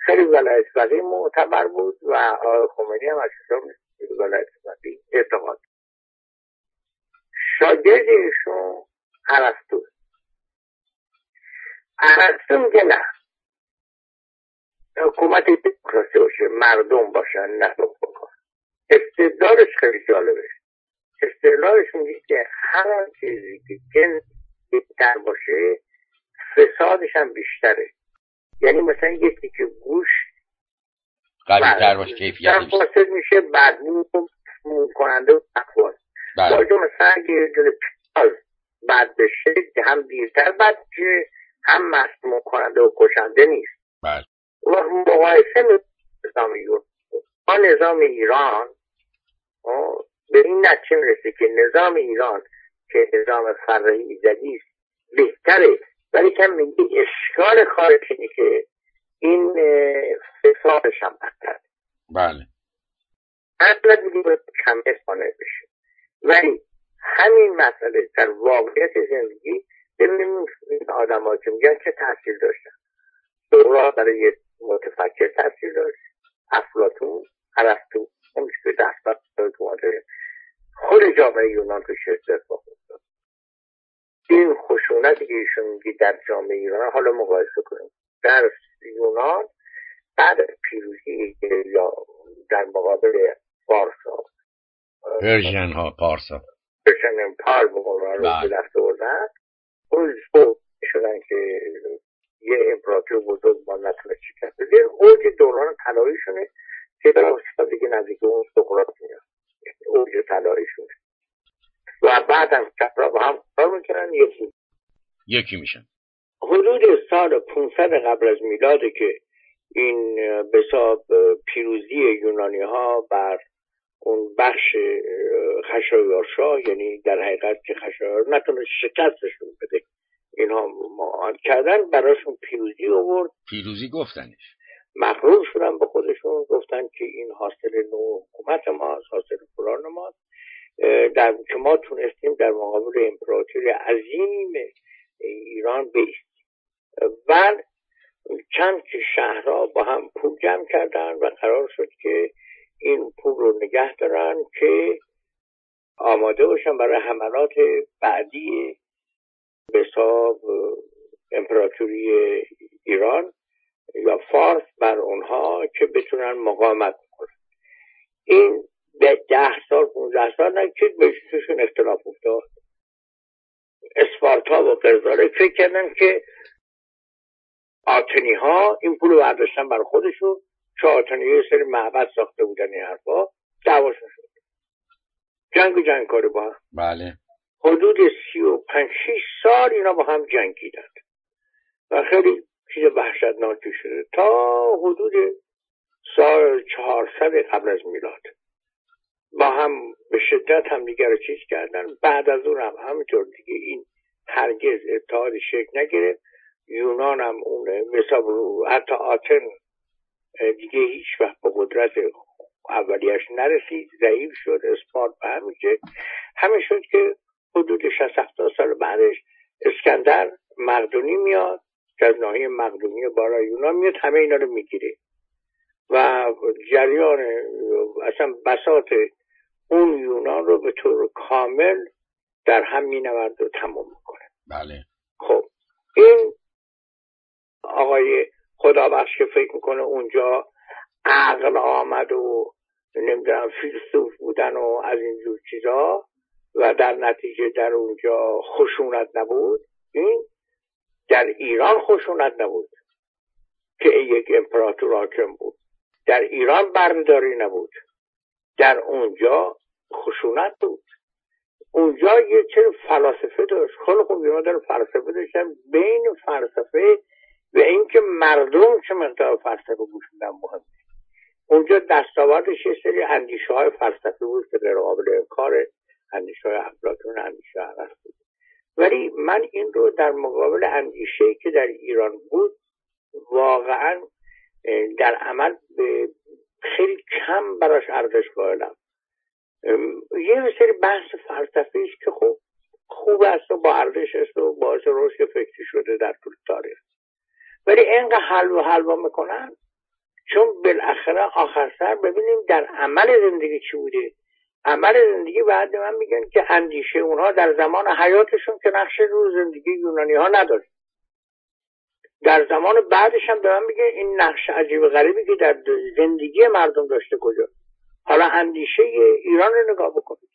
خیلی ولایت فقیه معتبر بود و آقای خمینی هم از حساب ولایت فقیه اعتقاد. شاگرد ایشون ارسطو میگه نه، حکومت دموکراسی باشه، مردم باشن، نه حکومت. استدلالش خیلی جالبه. استدلالش میگه که هر چیزی که جنس بیشتر باشه فسادش هم بیشتره. یعنی مثلا یکی که گوش قوی‌تر باشه کیفیتش فاسد میشه، بدبو کننده و اخواست. باید مثلا اگه دونه پیاز بد بشه هم دیرتر بد بشه، هم مسموم کننده و کشنده نیست. بله. و مقایسه نظام ایران با نظام ایران به این نتیجه میرسه که نظام ایران که نظام فرعی ایزدی است بهتره، ولی که میگه اشکال کارش اینه که این فسادش هم بدتره. بله. اصلا میگه باید کم اسمانه بشه، ولی همین مسئله در واقعیت زندگی ببینیم این آدم ها که میگن چه تاثیر داشتن. سقراط برای متفکر تاثیر داشت، افلاطون، ارسطو، اون که دست اومده خود جامعه یونان که شرکت افتاد. این خشونتی که ایشون میگه در جامعه ایران، حالا مقایسه کنیم در یونان بعد پیروزی یا در مقابل پارسا، پرژن ها پارسا، پرژن پار به قرار رو به دست آوردن، اون صبح شدن که یه امپراتور بزرگ ما نتونه شکست بده. اوج دوران طلاییشونه که در واقع دیگه نزدیک اون سقراط میاد، اوج طلاییشونه و بعد هم چپرا با هم کار میکنن، یکی میشن. حدود سال 500 قبل از میلاده که این به حساب پیروزی یونانی ها بر اون بخش خشایارشاه، یعنی در حقیقت که خشایار نتونه شکستشون بده، اینها معاهد کردن، براشون پیروزی آورد. پیروزی گفتنش مغرور شدن به خودشون، گفتن که این حاصل نوع حکومت ماست، حاصل فلان ماست، در که ما تونستیم در مقابل امپراتوری عظیم ایران بایستیم. بعد چند شهرها با هم پول جمع کردن و قرار شد که این پول رو نگه دارن که آماده باشن برای حملات بعدی به حساب امپراتوری ایران یا فارس بر اونها که بتونن مقاومت کنن. این 10 سال 15 سال نکشید بهشون اختلاف افتاد. اسپارتا و قرزاره فکر کردن که آتنی ها این پول رو برداشتن برای خودشون، چه آتنی یه سری معبد ساخته بودن، این حرفا دعواشون شد، جنگ کاری با هم. بله. حدود 35-6 سال اینا با هم جنگیدن و خیلی چیز وحشتناکی شده تا حدود سال 400 قبل از میلاد با هم به شدت هم دیگر رو چیز کردن. بعد از اون هم همینطور دیگه این هرگز اتحاد شکل نگرفت. یونان هم اونه مثلا حتی آتن دیگه هیچ وقت به قدرت اولیش نرسید، ضعیف شد. اسپارت به همین شد که حدود 60-70 سال بعدش اسکندر مقدونی میاد که از ناحیه مقدونی بالا یونان میاد، همه اینا رو میگیره و جریان اصلا بساط اون یونان رو به طور کامل در هم مینورد و تمام میکنه. بله. خب این آقای خدابخش که فکر میکنه اونجا عقل آمد و نمیدونم فیلسوف بودن و از اینجور چیزا و در نتیجه در اونجا خشونت نبود. این در ایران خشونت نبود که یک امپراتور حاکم بود، در ایران برداری نبود، در اونجا خشونت بود. اونجا یه چه فلسفه داشت. خیلی خوب یه مدار فلسفه داشتن، بین فلسفه و اینکه مردم چه مقدار فلسفه گوش میدن مهمه. اونجا دستاوردش یه سری اندیشه های فلسفی بود که در قابل کار اندیشه های افلاطون، اندیشه ارسطو. ولی من این رو در مقابل اندیشه‌ای که در ایران بود واقعا در عمل خیلی کم براش ارزش قائلم. یه سری بحث فلسفی است که خوب است و با ارزش است و باعث رشد فکری شده در طول تاریخ، ولی اینقدر حلوا میکنن چون بالاخره آخر سر ببینیم در عمل زندگی چی بوده. عمل زندگی بعد من میگن که اندیشه اونها در زمان حیاتشون که نقش رو زندگی یونانی ها نداره، در زمان بعدش هم به من میگه این نقش عجیب غریبی که در زندگی مردم داشته کجا. حالا اندیشه ایران رو نگاه بکنید،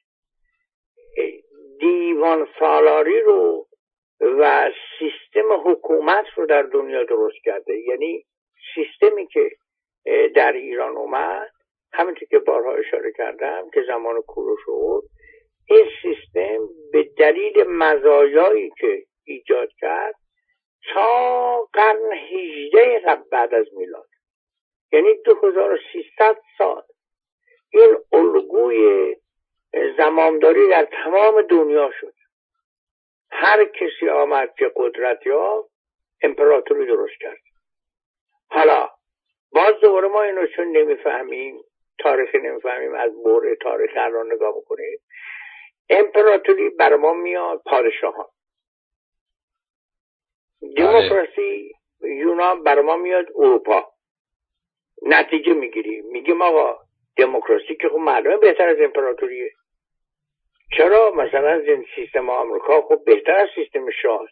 دیوان سالاری رو و سیستم حکومت رو در دنیا درست کرده. یعنی سیستمی که در ایران اومد، همونطور که بارها اشاره کردم که زمان کوروش شد، این سیستم به دلیل مزایایی که ایجاد کرد تا قرن 18 قبل بعد از میلاد، یعنی 2300 سال، این الگوی زمامداری در تمام دنیا شد. هر کسی آمد که قدرت یافت امپراتوری درست کرد. حالا باز دوباره ما اینو چون نمیفهمیم، تاریخ نمیفهمیم، از بره تاریخ الان نگاه بکنید. امپراتوری بر ما میاد پادشاهان، دموکراسی یونان بر ما میاد اروپا. نتیجه میگیریم میگیم آقا دموکراسی که خب معلومه بهتر از امپراتوریه. چرا؟ مثلا سیستم آمریکا خب بهتر از سیستم شاه.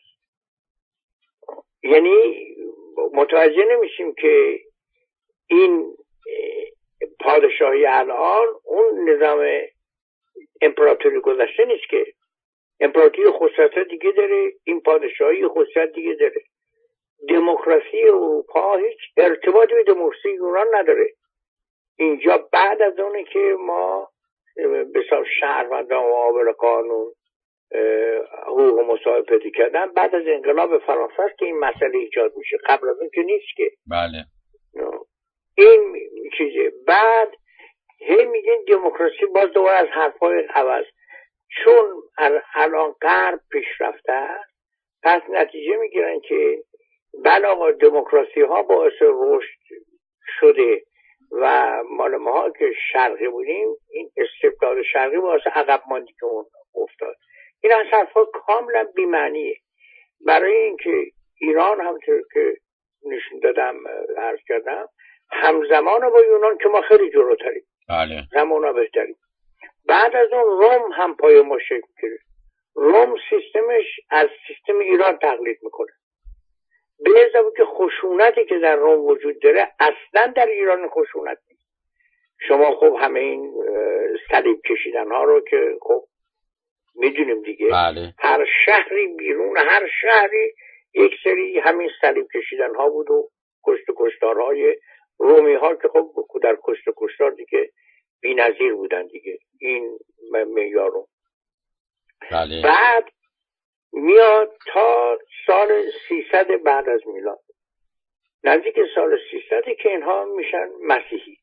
یعنی متوجه نمیشیم که این پادشاهی الان اون نظام امپراتوری گذشته نیست که. امپراتوری خصوصیت دیگه داره، این پادشاهی خصوصیت دیگه داره. دموکراسی اروپا هیچ ارتباطی به دموکراسی یونان نداره. اینجا بعد از اونه که ما به حساب شهروندان و عابر قانون حقوق مساوی پیدا کردن، بعد از انقلاب فرانسه است که این مسئله ایجاد میشه، قبل از اون که نیست که. بله این چیزه. بعد هی میگن دموکراسی، باز دوباره از حرفای عوض، چون الان غرب پیشرفته است پس نتیجه میگیرن که بله آقا دموکراسی ها باعث رشد شده و مال ما که شرقی بودیم این استبداد شرقی باعث عقب ماندگی که اون افتاد. این از حرفا کاملا بی‌معنیه. برای اینکه ایران همونطور که نشون دادم عرض کردم همزمان با یونان که ما خیلی جلوتریم، بله زمانا بهتریم. بعد از اون روم هم پای ما شکل گرفت. روم سیستمش از سیستم ایران تقلید میکنه، به اضافه که خشونتی که در روم وجود داره اصلا در ایران خشونت نیست. شما خب همه این صلیب کشیدن ها رو که خب میدونیم دیگه. بله. هر شهری بیرون هر شهری یک سری همین صلیب کشیدن ها بود و کشت و کشتارهای رومی ها که خب در کشت و کشتار دیگه بی‌نظیر بودن دیگه این معیارو. بله. بعد میاد تا سال 300 بعد از میلاد، نزدیک سال 300 که اینها میشن مسیحی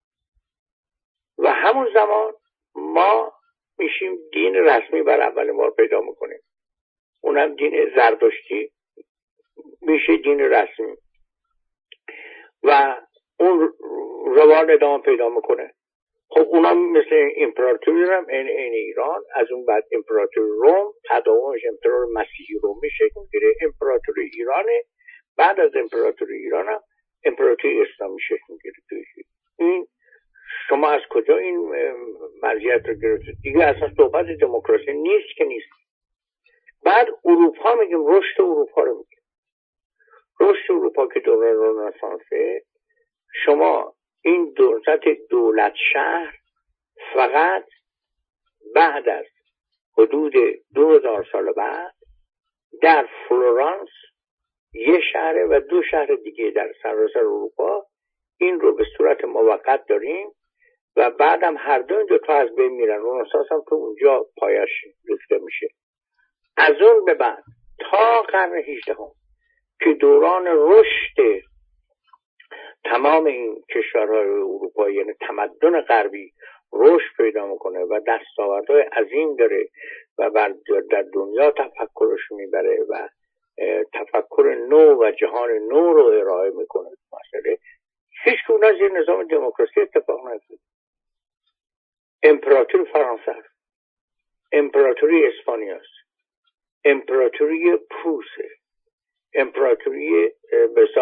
و همون زمان ما میشیم دین رسمی بر اول بار پیدا میکنیم، اونم دین زردشتی میشه دین رسمی و اون روان ادامه پیدا میکنه. خب اونم مثل امپراتوری هم این ایران، از اون بعد امپراتوری روم، تداومش امپراتور مسیحی روم میشه میگیره، امپراتوری ایرانه، بعد از امپراتوری ایران هم امپراتوری اسلامی شکل میگیره. این شما از کجا این مرجعیت رو گرفتید؟ دیگه اصلا صحبت دموکراسی نیست که نیست. بعد اروپا میگیم، رشد اروپا رو میگیم. رشد اروپا که دوره رنسانسه، شما این دولت شهر فقط بعد از حدود 2000 سال بعد در فلورانس یه شهر و 2 شهر دیگه در سراسر اروپا این رو به صورت موقت داریم و بعدم هر دو تا از بین میرن. رنسانس هم که اونجا پایش ریخته میشه. از اون به بعد تا قرن 18 که دوران رشد تمام این کشورهای اروپایی یعنی تمدن غربی رشد پیدا میکنه و دستاوردهای عظیم داره و در دنیا تفکرش میبره و تفکر نو و جهان نو رو ارائه میکنه. مثلا هیچ کدوم از این نظام دموکراسی اتفاق نیفتاد. امپراتوری فرانسه، امپراتوری اسپانیا، امپراتوری پروسه، امپراتوری به حساب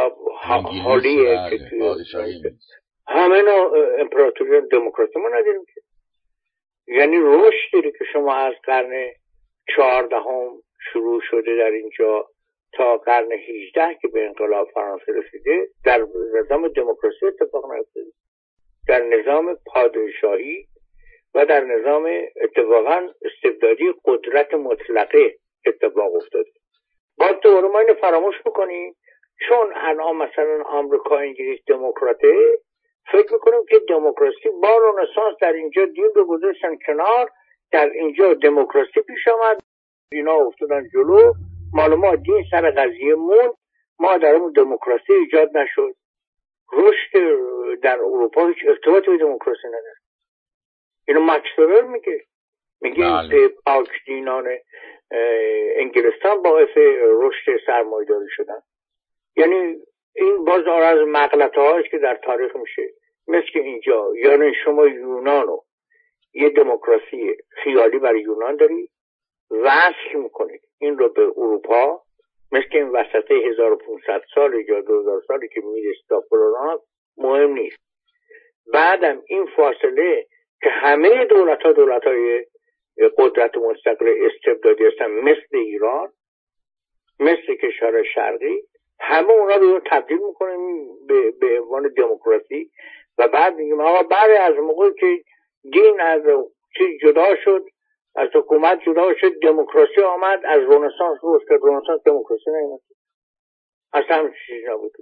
حالیه که همه نوع امپراتوری دموکراسی ما نداریم که. یعنی رشدی که شما از قرن 14 شروع شده در اینجا تا قرن 18 که به انقلاب فرانسه رسیده در نظام دموکراسی اتفاق نیفتاده، در نظام پادشاهی و در نظام اتفاقا استبدادی قدرت مطلقه اتفاق افتاده. باز دوباره ما اینو فراموش میکنیم چون الان مثلا آمریکا انگلیس دموکراته، فکر میکنم که دموکراسی با رنسانس در اینجا دین رو گذاشتن کنار، در اینجا دموکراسی پیش آمد، اینا افتادن جلو، مال ما دین سر قضیه موند، ما در اون دموکراسی ایجاد نشد. رشد در اروپا هیچ ارتباطی به دموکراسی نداره. اینو ماکس وبر میگه پاک دینان انگلستان باعث رشد سرمایه‌داری شدن. یعنی این باز از مغلطه هاست که در تاریخ میشه، مثل اینجا یعنی شما یونانو یه دموکراسی خیالی برای یونان داری، وصل میکنید این رو به اروپا، مثل این وسطه 1500 سال یا 2000 سالی که میرسید تا فلورانس مهم نیست. بعدم این فاصله که همه دولت‌های قدرت مستقل استبدادی هستن، مثل ایران، مثل کشور شرقی، همه اونا رو تبدیل میکنیم به عنوان دموکراسی و بعد میگیم آقا بعد از موقعی که دین از چیز جدا شد، از حکومت جدا شد، دموکراسی آمد، از رنسانس بود که رنسانس دموکراسی نیامد، اصلا هم چیز نبود.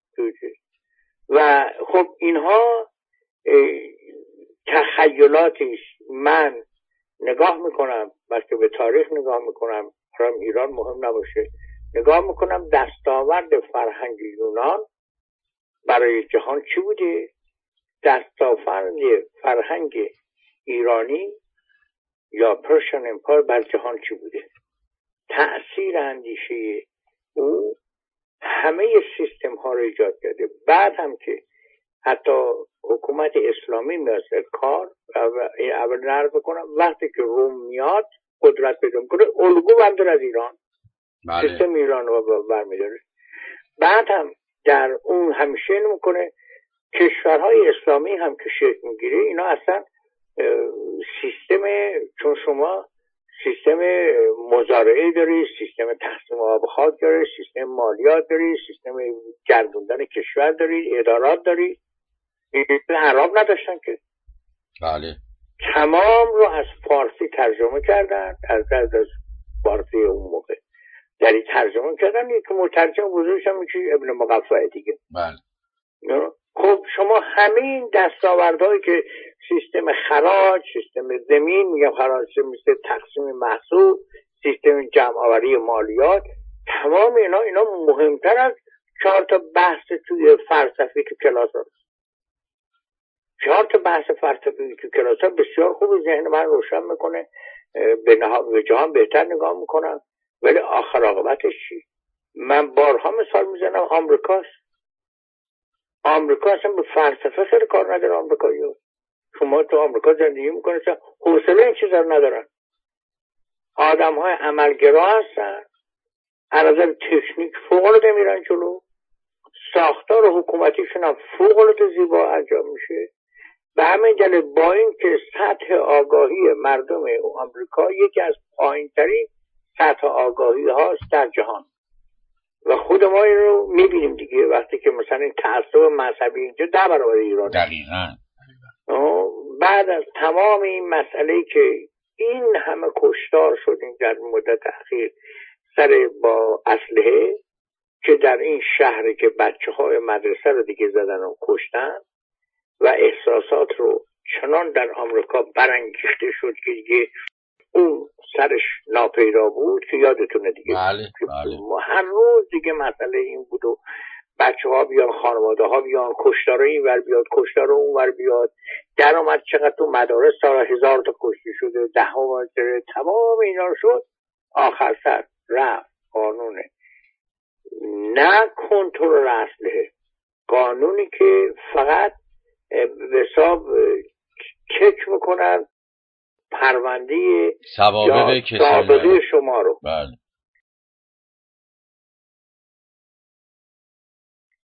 و خب اینها تخیلاتی من نگاه میکنم، بلکه به تاریخ نگاه میکنم، برام ایران مهم نباشه، نگاه میکنم دستاورد فرهنگ یونان برای جهان چی بوده، دستاورد فرهنگ ایرانی یا پرشن امپایر بر جهان چی بوده، تأثیر اندیشه او همه سیستم ها رو ایجاد کرده. بعد هم که حتی حکومت اسلامی میاد کار، اول نرد بکنم وقتی که روم میاد قدرت پیدا میکنه، الگو بردار از ایران، سیستم ایران رو برمیداره. بعد هم در اون همیشه میکنه کشورهای اسلامی هم که شکل میگیره، اینا اصلا سیستم، چون شما سیستم مزارعه داری، سیستم تقسیم آب خاک داری، سیستم مالیات داری، سیستم گردوندن کشور داری، ادارات داری، این عرب نداشتن که. بله. تمام رو از فارسی ترجمه کردن، از فارسی اون موقع داری ترجمه کردن، یک مترجم بزرگش هم میشه ابن مقفع دیگه. بله. خب شما همین دستاوردهایی که سیستم خراج، سیستم زمین، میگم خراج مثل تقسیم محصول، سیستم جمع آوری مالیات، تمام اینا مهمتر از 4 تا بحث توی فلسفه که کلاس هست. 4 تا بحث فلسفی که کلاس ها بسیار خوب ذهن من روشن میکنه، به جهان بهتر نگاه میکنم، ولی آخر عاقبتش چی؟ من بارها مثال میزنم، آمریکا اصلا به فلسفه خیلی کار نداره. آمریکایی‌ها شما تو آمریکا زندگی میکنه حوصله این چیزا ندارن، آدم‌های عملگرا هستن، از نظر تکنیک فوق‌العاده میرن جلو، ساختار حکومتیشون هم فوق‌العاده زیبا انجام میشه. به همین دلیل با این که سطح آگاهی مردم آمریکا یکی از پایین‌ترین سطح آگاهی هاست در جهان و خود ما این رو میبینیم دیگه، وقتی که مثلا این تعصب مذهبی اینجا 10 برابر ایران. دقیقاً. بعد از تمام این مسئله که این همه کشتار شدیم در مدت اخیر سر با اسلحه، که در این شهر که بچه‌های مدرسه رو دیگه زدن و کشتن و احساسات رو چنان در آمریکا برانگیخته شد که دیگه اون سرش ناپیدا بود که یادتونه دیگه. بله. هر روز دیگه مسئله این بود و بچه ها بیان، خانواده ها بیان، کشتار این ور بیاد، کشتار اون ور بیاد، در آمد چقدر تو مدارس سال 1000 تا کشته شده، 10 تمام اینا شد. آخر سر رفت قانونه نه کنترل اسلحه، قانونی که فقط به حساب چک میکنن پرونده سوابق شما رو. بله.